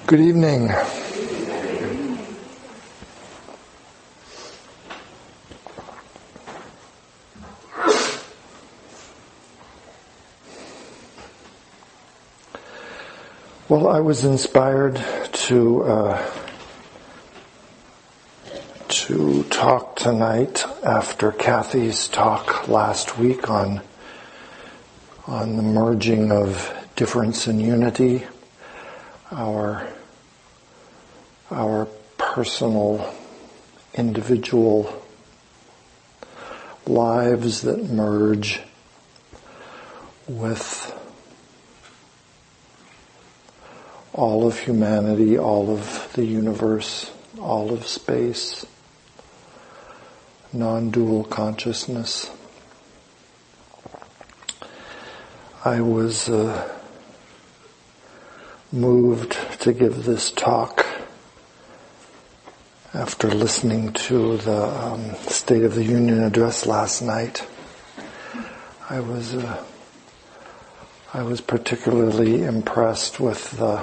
Good evening. Well, I was inspired to talk tonight after Kathy's talk last week on the merging of difference and unity, our personal, individual lives that merge with all of humanity, all of the universe, all of space, non-dual consciousness. I was moved to give this talk after listening to the State of the Union address last night. I was particularly impressed with the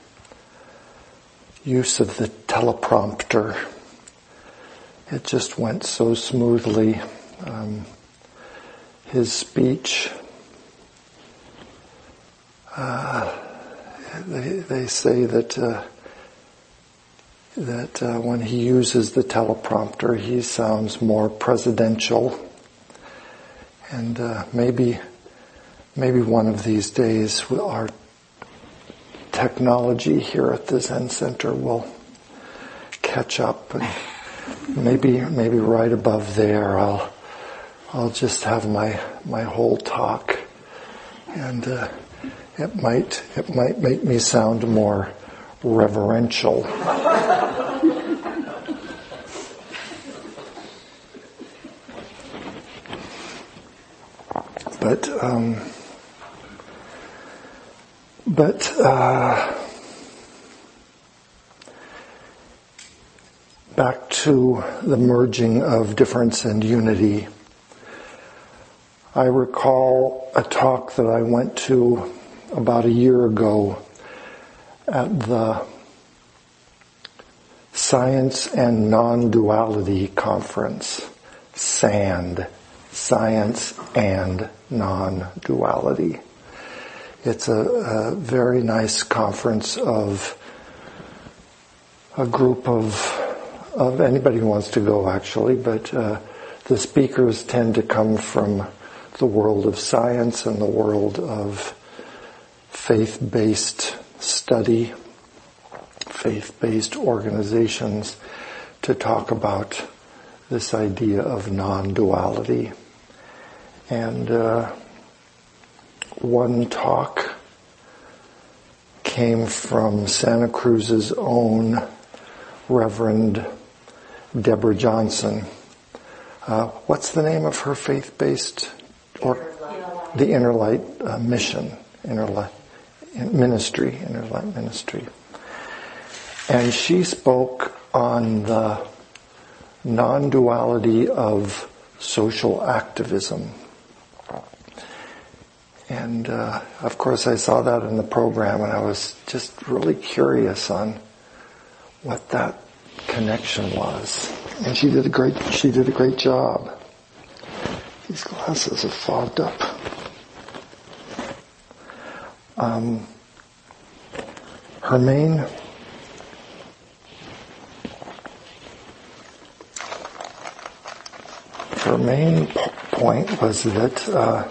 use of the teleprompter. It just went so smoothly. His speech, they say that when he uses the teleprompter, he sounds more presidential. And maybe one of these days our technology here at the Zen Center will catch up, and maybe right above there I'll just have my whole talk, and it might make me sound more reverential. But back to the merging of difference and unity. I recall a talk that I went to about a year ago at the Science and Non-Duality Conference, SAND, Science and Non-Duality. It's a very nice conference of a group of anybody who wants to go, actually, but the speakers tend to come from the world of science and the world of faith-based study, faith-based organizations, to talk about this idea of non-duality. And one talk came from Santa Cruz's own Reverend Deborah Johnson. What's the name of her faith-based the Inner Light Mission, Inner Light Ministry. And she spoke on the non-duality of social activism. And of course I saw that in the program, and I was just really curious on what that connection was. And she did a great job. These glasses are fogged up. Her main point was that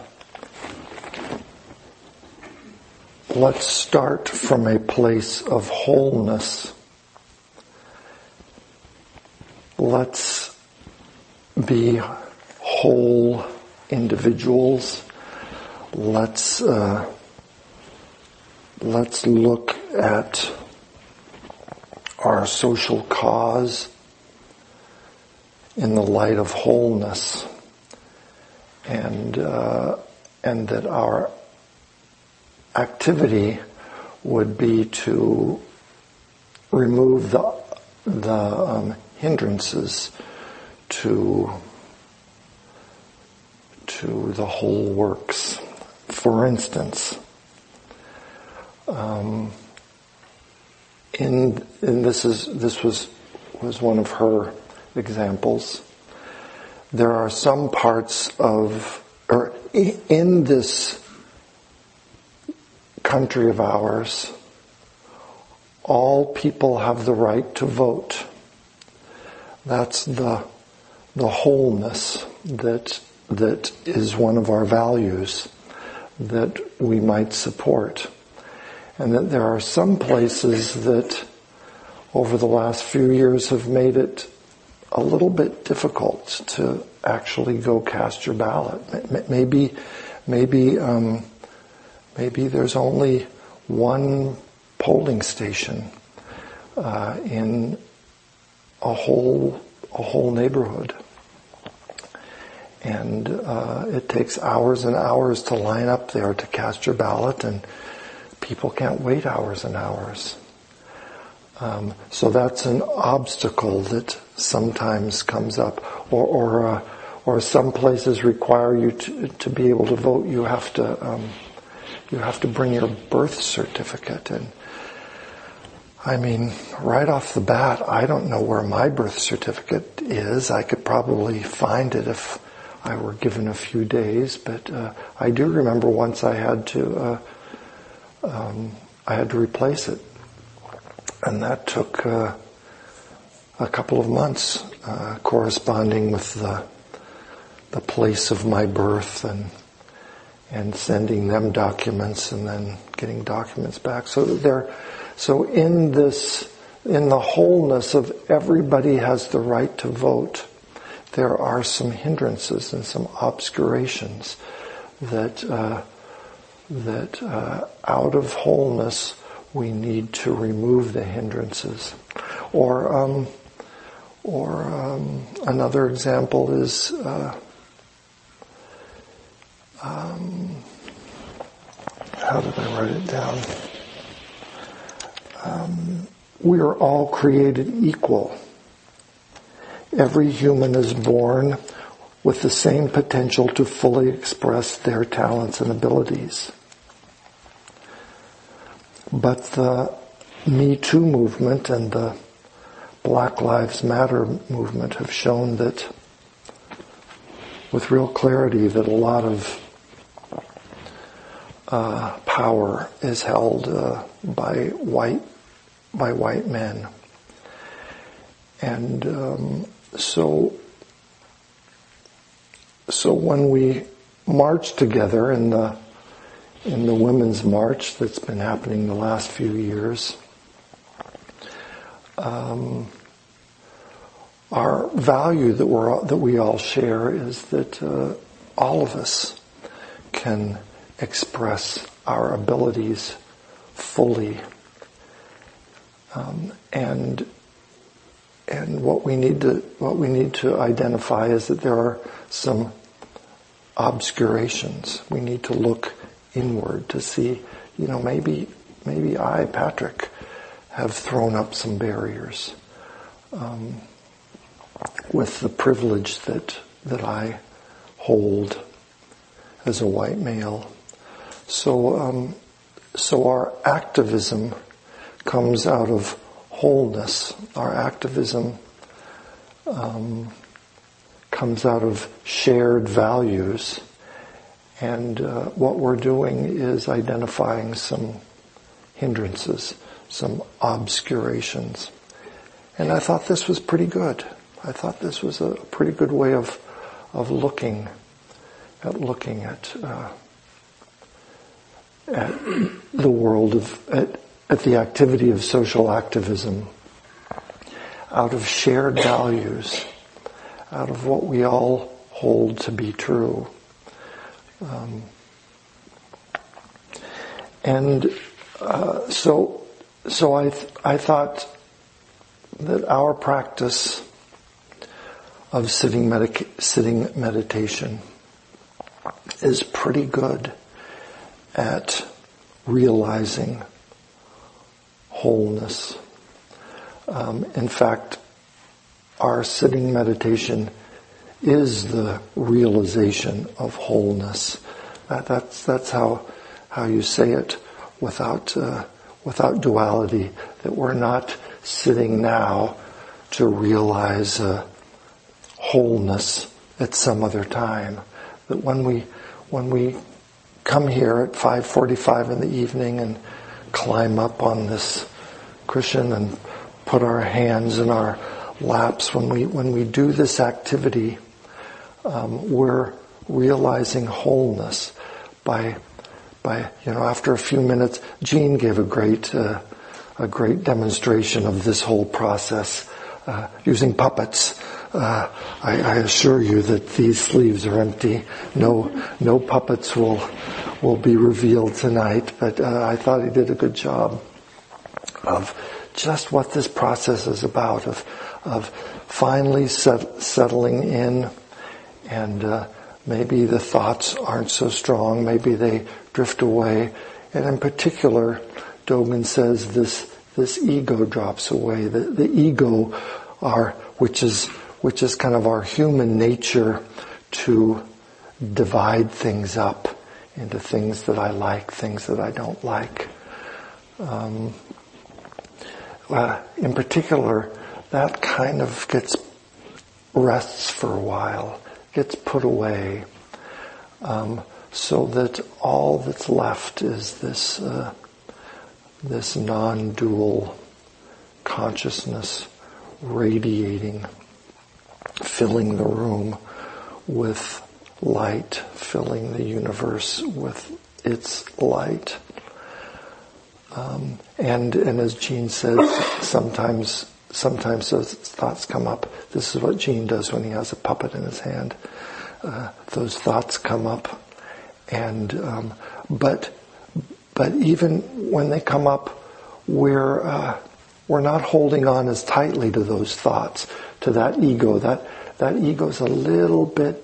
let's start from a place of wholeness. Let's be whole individuals. Let's look at our social cause in the light of wholeness, and that our activity would be to remove the hindrances to the whole works. For instance, this was one of her examples. There are some parts in this country of ours, all people have the right to vote. That's the wholeness that is one of our values that we might support. And that there are some places that over the last few years have made it a little bit difficult to actually go cast your ballot. Maybe there's only one polling station in a whole neighborhood, and it takes hours and hours to line up there to cast your ballot, and people can't wait hours and hours. So that's an obstacle that sometimes comes up, or some places require you to be able to vote. You have to bring your birth certificate, and I mean, right off the bat, I don't know where my birth certificate is. I could probably find it if I were given a few days, but I do remember once I had to replace it. And that took a couple of months, corresponding with the place of my birth and sending them documents and then getting documents back. So in the wholeness of everybody has the right to vote, there are some hindrances and some obscurations that out of wholeness we need to remove the hindrances. Or another example is how did I write it down? We are all created equal. Every human is born with the same potential to fully express their talents and abilities. But the Me Too movement and the Black Lives Matter movement have shown that, with real clarity, that a lot of power is held by white men, and so when we march together in the Women's March that's been happening the last few years, our value that we all share is that all of us can express our abilities fully, and what we need to identify is that there are some obscurations. We need to look inward to see, maybe I, Patrick, have thrown up some barriers with the privilege that I hold as a white male. So our activism comes out of wholeness. Our activism comes out of shared values. And what we're doing is identifying some hindrances, some obscurations. And I thought this was pretty good. I thought this was a pretty good way of looking at the world at the activity of social activism, out of shared values, out of what we all hold to be true. So I thought that our practice of sitting meditation is pretty good at realizing wholeness. In fact, our sitting meditation is the realization of wholeness. That's how you say it without without duality, that we're not sitting now to realize wholeness at some other time. That when we come here at 5:45 in the evening and climb up on this cushion and put our hands in our laps, when we do this activity, we're realizing wholeness by after a few minutes. Jean gave a great demonstration of this whole process using puppets. I assure you that these sleeves are empty. No puppets will be revealed tonight, but I thought he did a good job of just what this process is about, of finally settling in, and maybe the thoughts aren't so strong, maybe they drift away, and in particular, Dogen says this ego drops away. The ego, which is kind of our human nature to divide things up into things that I like, things that I don't like. In particular, that kind of rests for a while, gets put away, so that all that's left is this non-dual consciousness radiating, filling the room with light, filling the universe with its light. And as Jean said, sometimes those thoughts come up. This is what Jean does when he has a puppet in his hand. Those thoughts come up, and but even when they come up, we're not holding on as tightly to those thoughts, to that ego. That ego's a little bit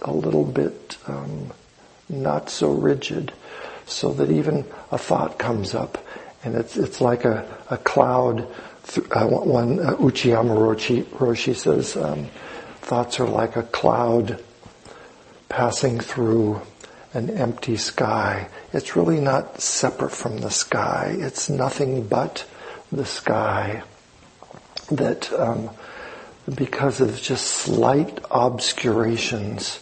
not so rigid, so that even a thought comes up, and it's like a cloud. One Uchiyama Roshi says, thoughts are like a cloud passing through an empty sky. It's really not separate from the sky. It's nothing but the sky. That because of just slight obscurations,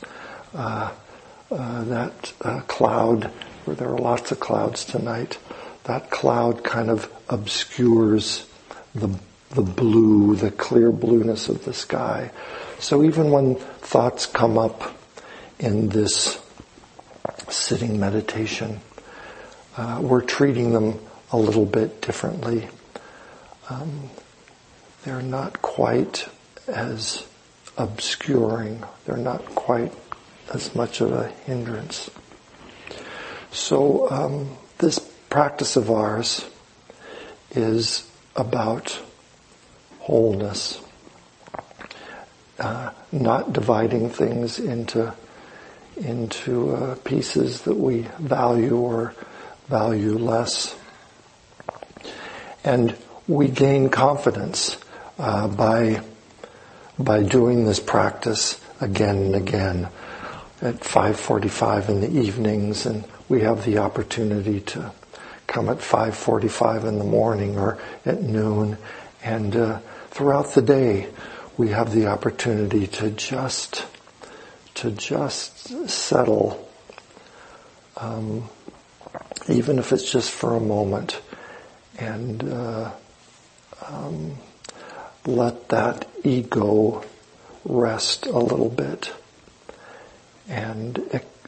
that cloud, where there are lots of clouds tonight, that cloud kind of obscures the blue, the clear blueness of the sky. So even when thoughts come up in this sitting meditation, we're treating them a little bit differently. They're not quite as obscuring. They're not quite as much of a hindrance. So this practice of ours is about wholeness, not dividing things into pieces that we value or value less. And we gain confidence by doing this practice again and again at 5:45 in the evenings, and we have the opportunity to come at 5:45 in the morning or at noon, and throughout the day we have the opportunity to just settle, even if it's just for a moment, and let that ego rest a little bit, and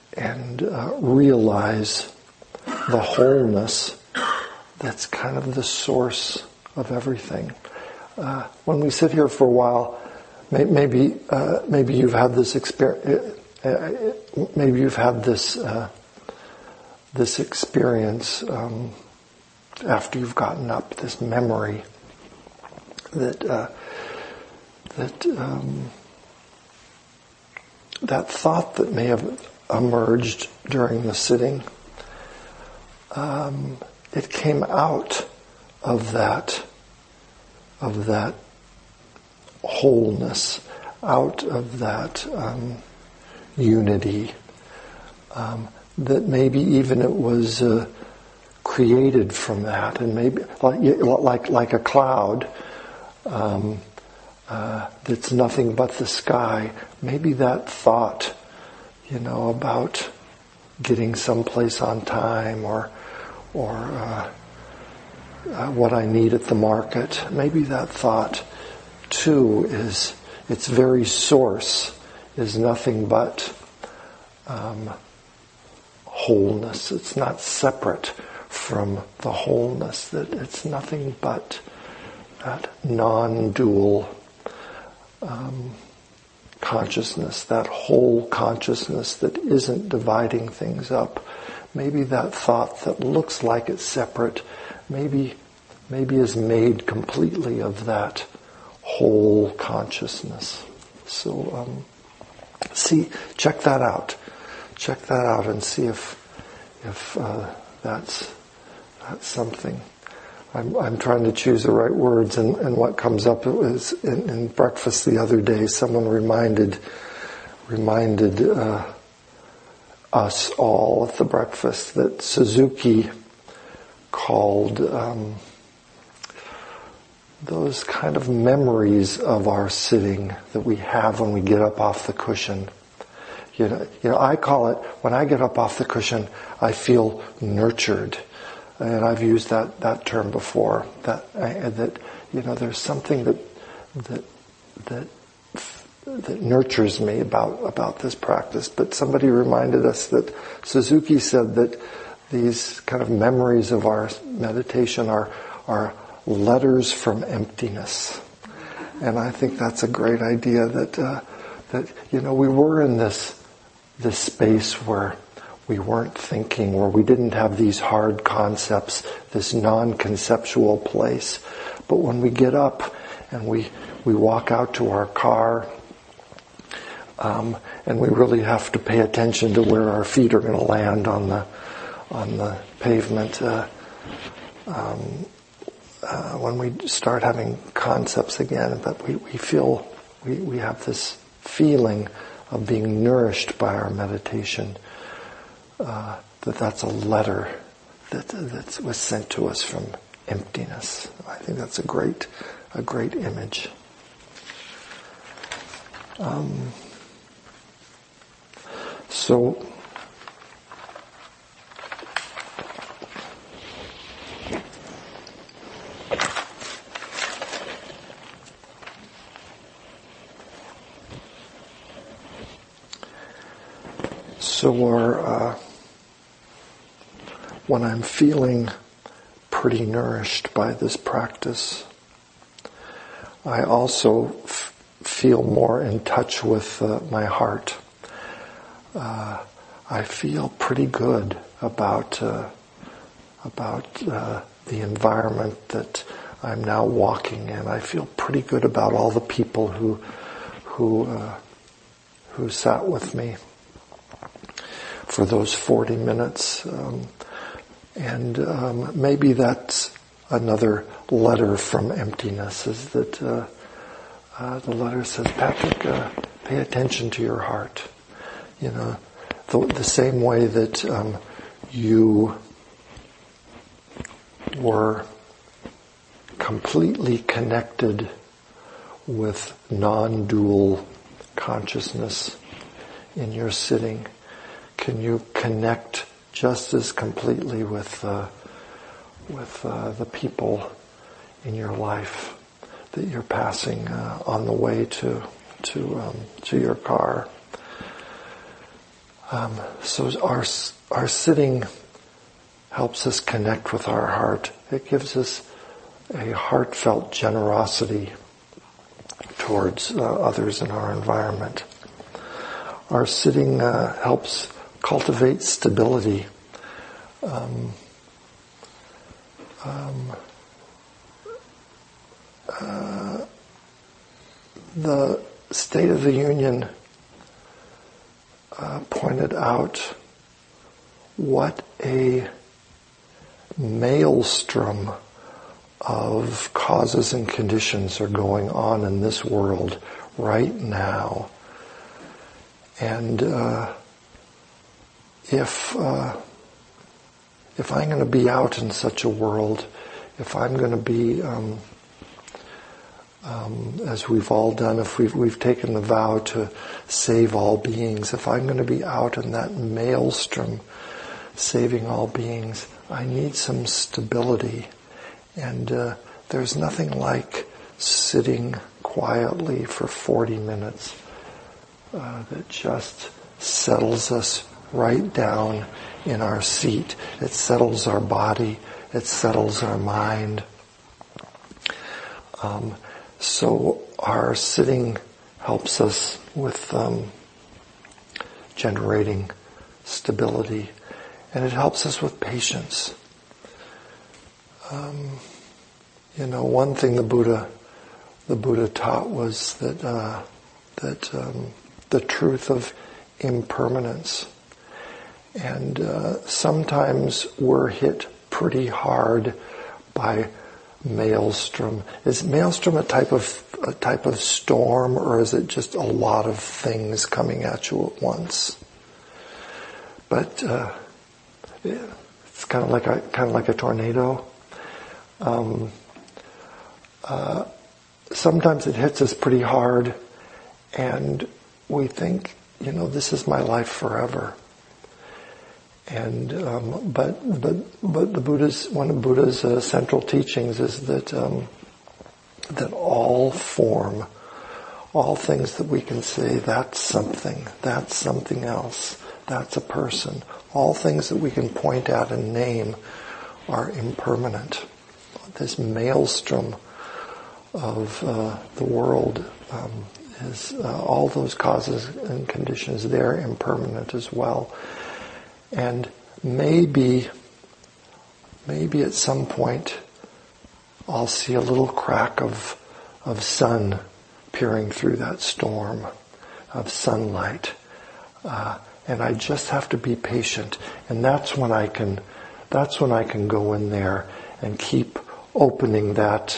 realize the wholeness that's kind of the source of everything. When we sit here for a while, maybe you've had this experience. Maybe you've had this experience after you've gotten up. This memory that thought that may have emerged during the sitting. It came out of that wholeness, out of that unity. That maybe even it was created from that, and maybe like a cloud that's nothing but the sky. Maybe that thought, about getting someplace on time, or what I need at the market. Maybe that thought too is its very source is nothing but wholeness. It's not separate from the wholeness. That it's nothing but that non-dual consciousness, that whole consciousness that isn't dividing things up. Maybe that thought that looks like it's separate, maybe is made completely of that whole consciousness. So, check that out. Check that out and see if that's something. I'm trying to choose the right words, and what comes up is in breakfast the other day. Someone reminded us all at the breakfast that Suzuki called those kind of memories of our sitting that we have when we get up off the cushion. I call it, when I get up off the cushion, I feel nurtured. And I've used that term before. That there's something that nurtures me about this practice. But somebody reminded us that Suzuki said that these kind of memories of our meditation are letters from emptiness. And I think that's a great idea that we were in this space where we weren't thinking, where we didn't have these hard concepts, this non-conceptual place. But when we get up and we walk out to our car, and we really have to pay attention to where our feet are going to land on the pavement. When we start having concepts again, but we feel we have this feeling of being nourished by our meditation. That's a letter that was sent to us from emptiness. I think that's a great image. So when I'm feeling pretty nourished by this practice, I also feel more in touch with my heart. I feel pretty good about the environment that I'm now walking in. I feel pretty good about all the people who sat with me for those 40 minutes. And maybe that's another letter from emptiness, is that the letter says, Patrick, pay attention to your heart. The same way that you were completely connected with non-dual consciousness in your sitting, can you connect just as completely with the people in your life that you're passing on the way to your car? So our sitting helps us connect with our heart. It gives us a heartfelt generosity towards others in our environment. Our sitting helps cultivate stability. The State of the Union pointed out what a maelstrom of causes and conditions are going on in this world right now. And if if I'm going to be out in such a world, if I'm going to be, as we've all done, if we've taken the vow to save all beings, if I'm going to be out in that maelstrom, saving all beings, I need some stability. And there's nothing like sitting quietly for 40 minutes that just settles us right down in our seat. It settles our body. It settles our mind. So our sitting helps us with generating stability, and it helps us with patience. One thing the Buddha taught was that the truth of impermanence. And sometimes we're hit pretty hard by maelstrom. Is maelstrom a type of storm, or is it just a lot of things coming at you at once? But it's kind of like a tornado. Sometimes it hits us pretty hard, and we think, this is my life forever. And but the Buddha's, one of Buddha's central teachings is that all form, all things that we can say, that's something else, that's a person. All things that we can point at and name are impermanent. This maelstrom of the world is all those causes and conditions, they're impermanent as well. And maybe at some point I'll see a little crack of sun peering through that storm of sunlight, and I just have to be patient. And that's when I can go in there and keep opening that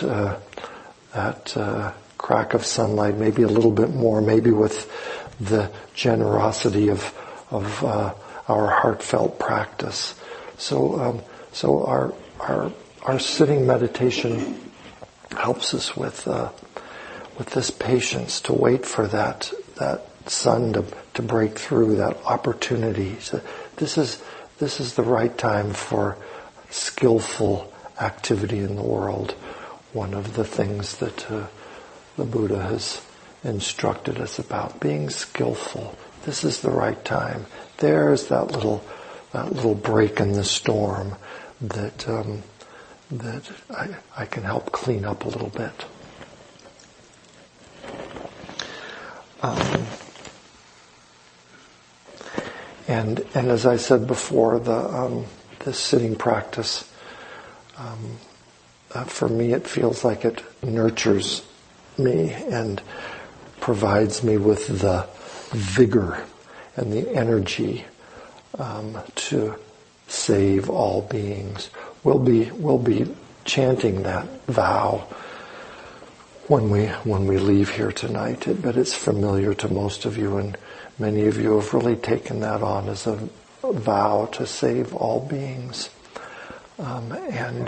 crack of sunlight, maybe a little bit more, maybe with the generosity of our heartfelt practice. So our sitting meditation helps us with this patience to wait for that sun to break through, that opportunity. So this is the right time for skillful activity in the world. One of the things that the Buddha has instructed us about, being skillful. This is the right time. There's that little break in the storm that I can help clean up a little bit. And as I said before, this sitting practice, for me, it feels like it nurtures me and provides me with the vigor and the energy to save all beings. We'll be chanting that vow when we leave here tonight, but it's familiar to most of you, and many of you have really taken that on as a vow to save all beings, and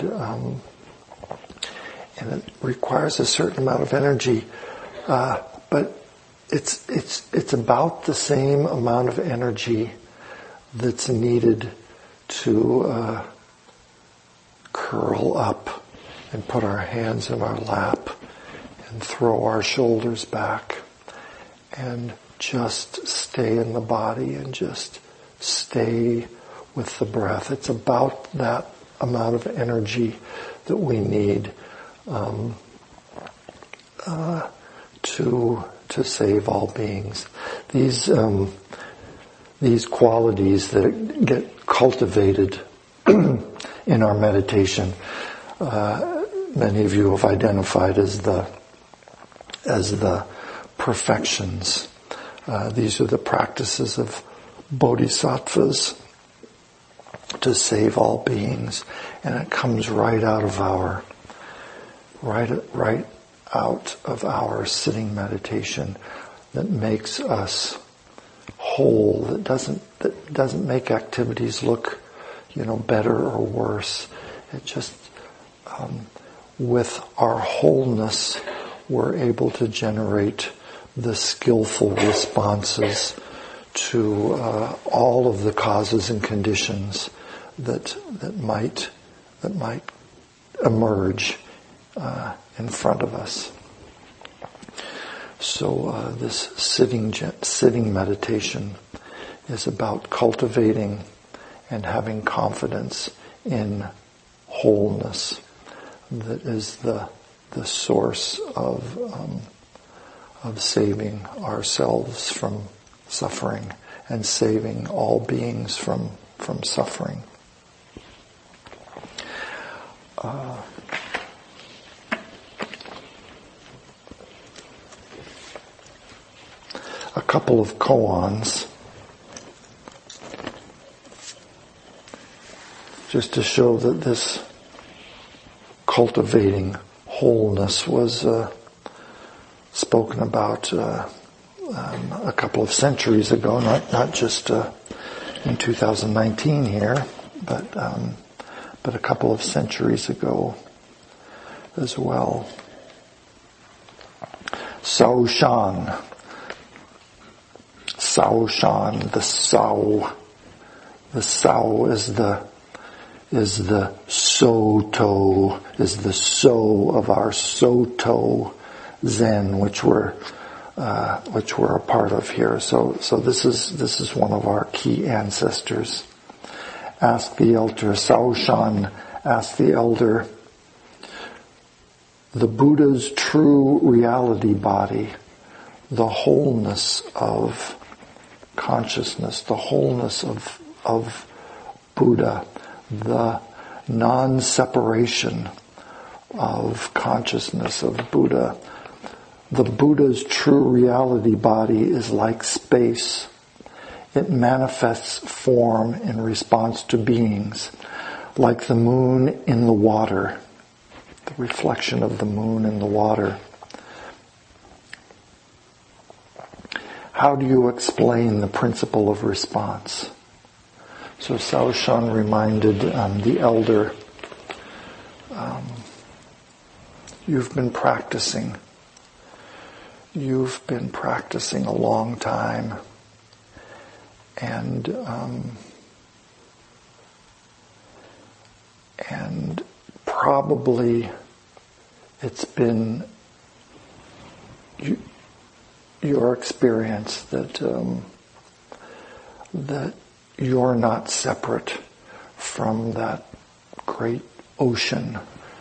it requires a certain amount of energy, but it's about the same amount of energy that's needed to curl up and put our hands in our lap and throw our shoulders back and just stay in the body and just stay with the breath. It's about that amount of energy that we need to save all beings. These qualities that get cultivated in our meditation, many of you have identified as the perfections. These are the practices of bodhisattvas to save all beings, and it comes right out of our sitting meditation that makes us whole, that doesn't make activities look, better or worse. It just, with our wholeness, we're able to generate the skillful responses to all of the causes and conditions that might emerge in front of us. So this sitting meditation is about cultivating and having confidence in wholeness. That is the source of saving ourselves from suffering and saving all beings from suffering. A couple of koans just to show that this cultivating wholeness was spoken about a couple of centuries ago, not just in 2019 here, but a couple of centuries ago as well. Sao Shan, the Sao. The Sao is the Soto, is the So of our Soto Zen, which we're a part of here. So this is one of our key ancestors. Ask the elder, Sao Shan, ask the elder, the Buddha's true reality body, the wholeness of consciousness, the wholeness of Buddha, the non-separation of consciousness of Buddha. The Buddha's true reality body is like space. It manifests form in response to beings, like the moon in the water, the reflection of the moon in the water. How do you explain the principle of response? So Sao Shan reminded the elder, you've been practicing. You've been practicing a long time. And probably it's been your experience that you're not separate from that great ocean,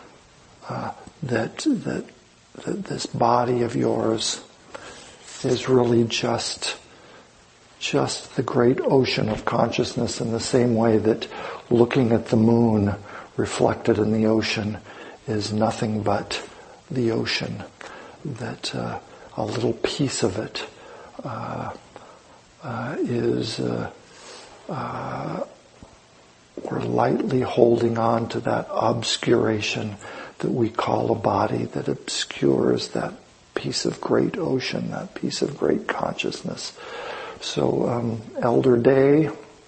that this body of yours is really just the great ocean of consciousness, in the same way that looking at the moon reflected in the ocean is nothing but the ocean, that a little piece of it is we're lightly holding on to that obscuration that we call a body, that obscures that piece of great ocean, that piece of great consciousness. So, Elder Day,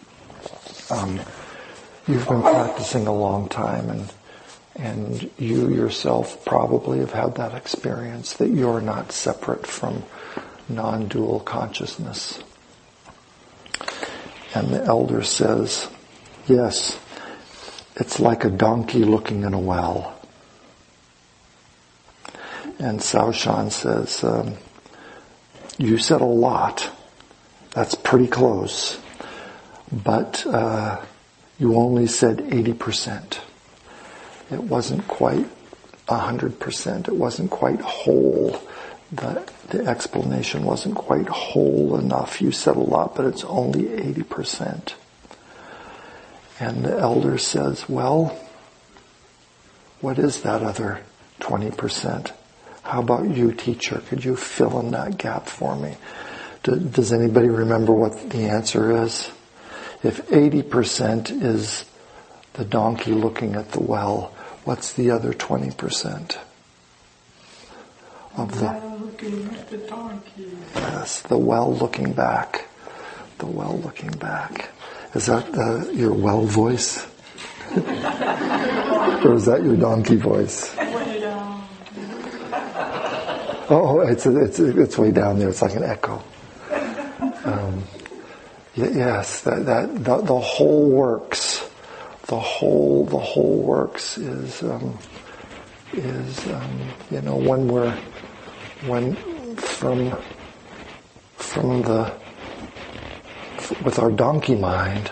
you've been practicing a long time, and you yourself probably have had that experience that you're not separate from non-dual consciousness. And the elder says, yes, it's like a donkey looking in a well. And Sao Shan says, you said a lot. That's pretty close. But you only said 80%. It wasn't quite 100%. It wasn't quite whole. The explanation wasn't quite whole enough. You said a lot, but it's only 80%. And the elder says, well, what is that other 20%? How about you, teacher? Could you fill in that gap for me? Does anybody remember what the answer is? If 80% is the donkey looking at the well, what's the other 20%? Of the well looking at the donkey. Yes, the well looking back. The well looking back. Is that your well voice? Or is that your donkey voice? Oh, it's way down there. It's like an echo. Yes, the whole works. The whole works is when with our donkey mind,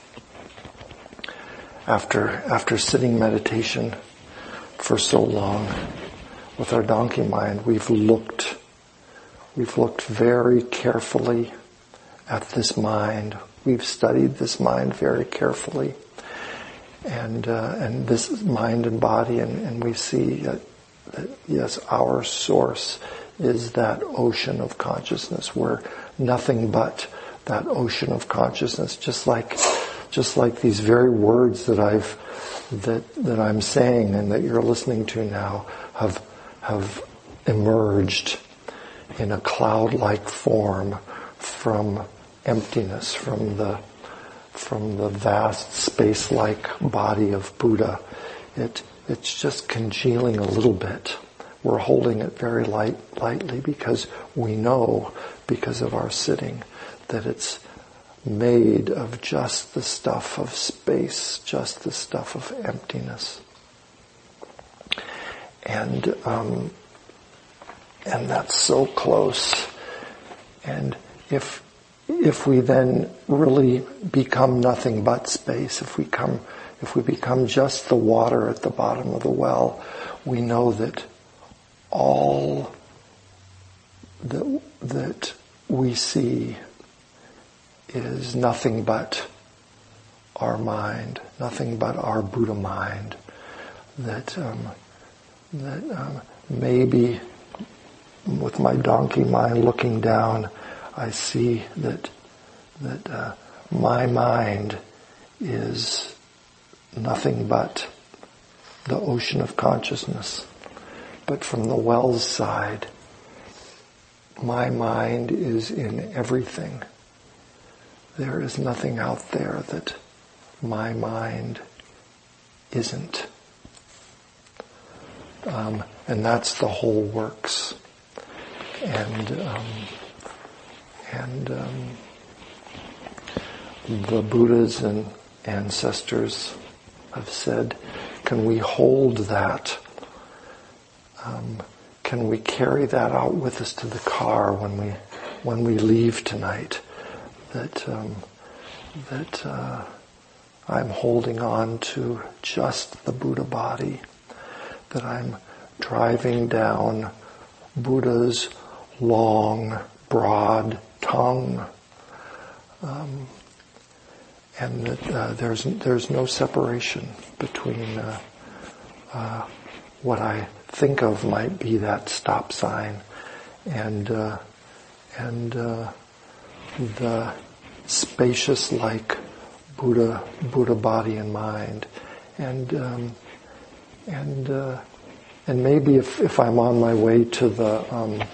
after sitting meditation for so long, with our donkey mind, we've looked very carefully at this mind. We've studied this mind very carefully, and this mind and body, and we see that yes, our source is that ocean of consciousness. We're nothing but that ocean of consciousness. Just like these very words that I'm saying and that you're listening to now have emerged in a cloud-like form from emptiness, from the vast space-like body of Buddha. It's just congealing a little bit. We're holding it very lightly because we know, because of our sitting, that it's made of just the stuff of space, just the stuff of emptiness. And that's so close. And if we then really become nothing but space, if we become just the water at the bottom of the well, we know that all that we see is nothing but our mind, nothing but our Buddha mind. That maybe with my donkey mind looking down, I see that my mind is nothing but the ocean of consciousness. But from the well's side, my mind is in everything. There is nothing out there that my mind isn't. And that's the whole works. And the Buddhas and ancestors have said, can we hold that? Can we carry that out with us to the car when we leave tonight? That I'm holding on to just the Buddha body. That I'm driving down Buddha's long, broad tongue, and that there's no separation between what I think of might be that stop sign and the spacious like Buddha body and mind, and maybe if I'm on my way to the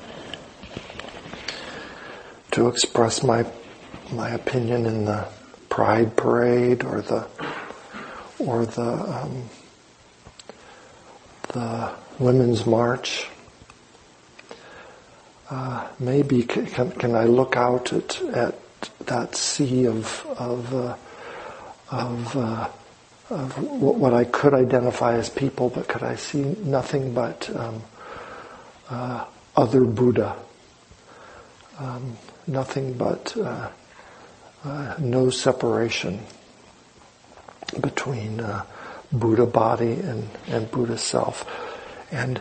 to express my opinion in the Pride Parade or the Women's March, maybe can I look out at that sea of what I could identify as people, but could I see nothing but other Buddha, nothing but no separation between Buddha body and Buddha self, and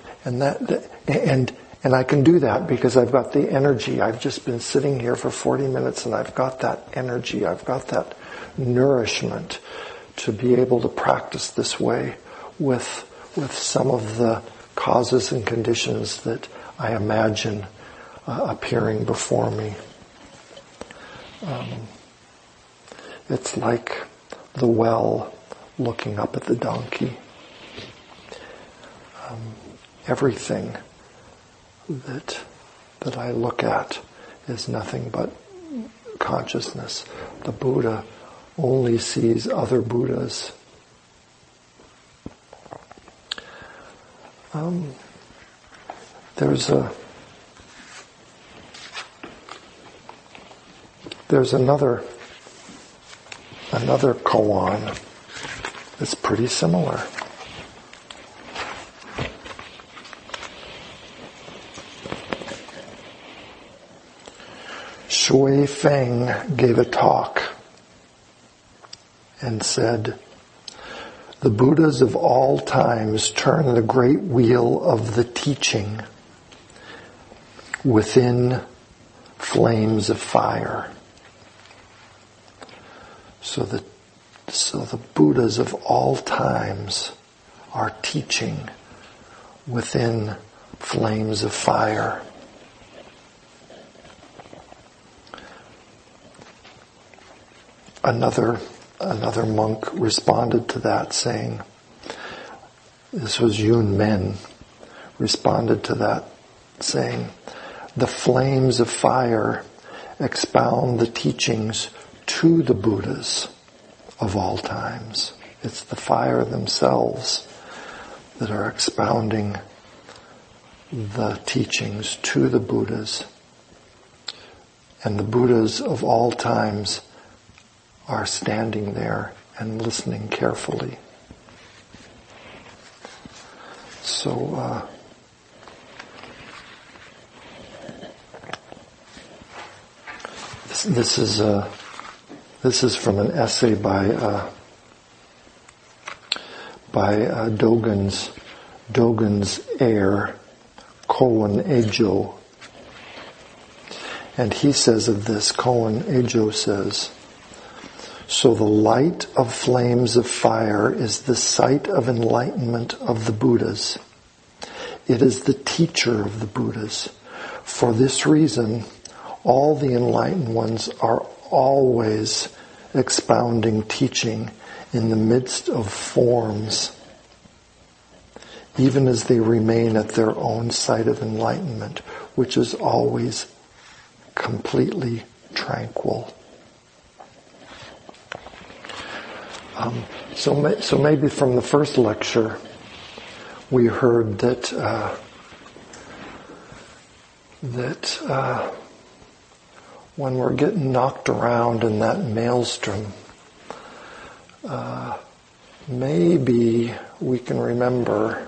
I can do that because I've got the energy. I've just been sitting here for 40 minutes and I've got that energy. I've got that nourishment to be able to practice this way with some of the causes and conditions that I imagine appearing before me. It's like the well looking up at the donkey. Everything that I look at is nothing but consciousness. The Buddha only sees other Buddhas. There's another koan that's pretty similar. Shui Feng gave a talk and said, "The Buddhas of all times turn the great wheel of the teaching within flames of fire." So the Buddhas of all times are teaching within flames of fire. Another monk responded to that saying, this was Yun Men, responded to that saying, "The flames of fire expound the teachings to the Buddhas of all times." It's the fire themselves that are expounding the teachings to the Buddhas. And the Buddhas of all times are standing there and listening carefully. So, this is from an essay by Dogen's heir, Koun Ejo. And he says of this, Koun Ejo says, "So the light of flames of fire is the sight of enlightenment of the Buddhas. It is the teacher of the Buddhas. For this reason, all the enlightened ones are always expounding teaching in the midst of forms, even as they remain at their own site of enlightenment, which is always completely tranquil." So maybe from the first lecture, we heard that when we're getting knocked around in that maelstrom, maybe we can remember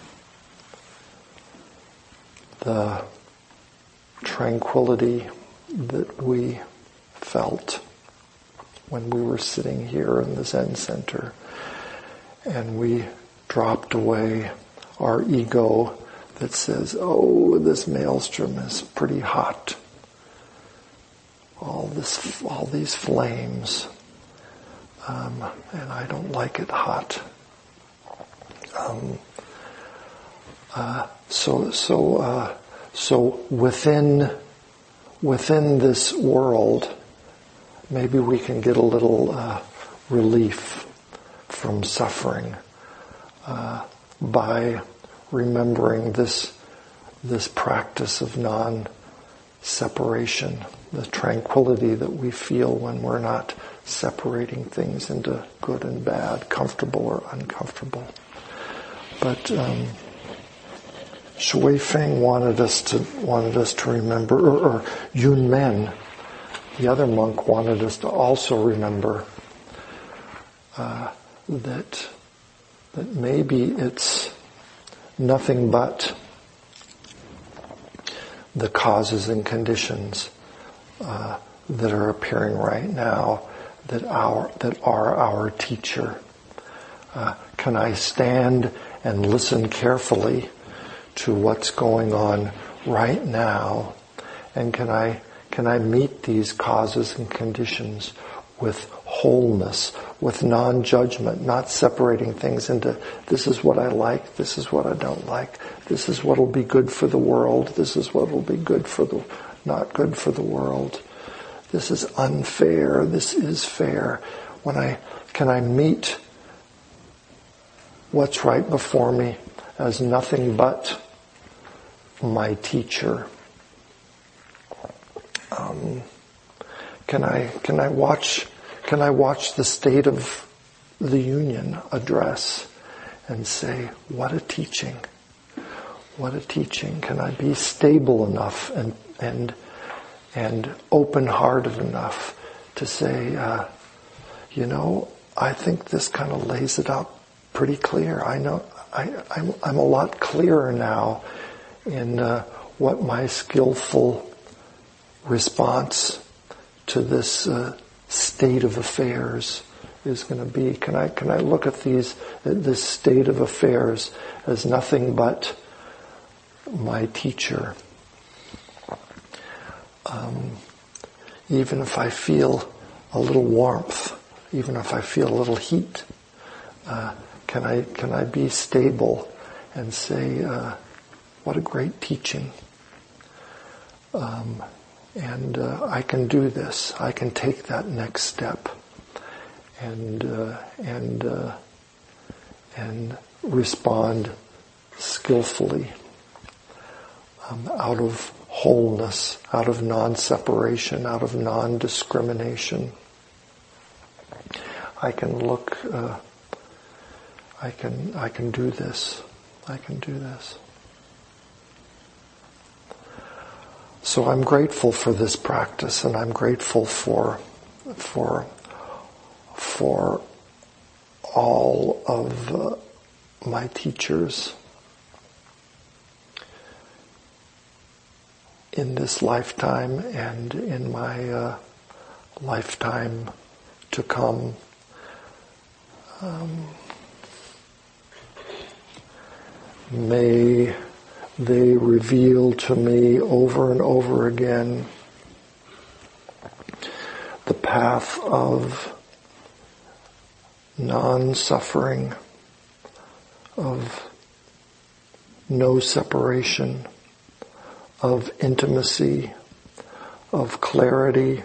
the tranquility that we felt when we were sitting here in the Zen Center and we dropped away our ego that says, "Oh, this maelstrom is pretty hot. All these flames, and I don't like it hot." So within this world, maybe we can get a little relief from suffering by remembering this practice of non-separation, the tranquility that we feel when we're not separating things into good and bad, comfortable or uncomfortable. But Shui Feng wanted us to remember, or Yun Men, the other monk, wanted us to also remember that maybe it's nothing but the causes and conditions that are appearing right now that are our teacher. Can I stand and listen carefully to what's going on right now, and can I meet these causes and conditions with wholeness, with non-judgment, not separating things into this is what I like, this is what I don't like, this is what will be good for the world, this is what will be not good for the world, this is unfair, this is fair. Can I meet what's right before me as nothing but my teacher? Can I watch the State of the Union address and say, what a teaching, What a teaching. Can I be stable enough and open-hearted enough to say, I think this kind of lays it out pretty clear. I know I'm a lot clearer now in what my skillful response to this state of affairs is going to be. Can I look at this state of affairs as nothing but my teacher? Even if I feel a little warmth, even if I feel a little heat, can I be stable and say, what a great teaching. And I can do this. I can take that next step and respond skillfully out of wholeness, out of non-separation, out of non-discrimination. I can look. I can do this. I can do this. So I'm grateful for this practice, and I'm grateful for all of my teachers in this lifetime and in my lifetime to come. May they reveal to me over and over again the path of non-suffering, of no separation, of intimacy, of clarity,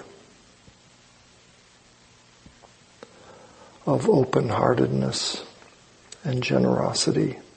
of open-heartedness and generosity.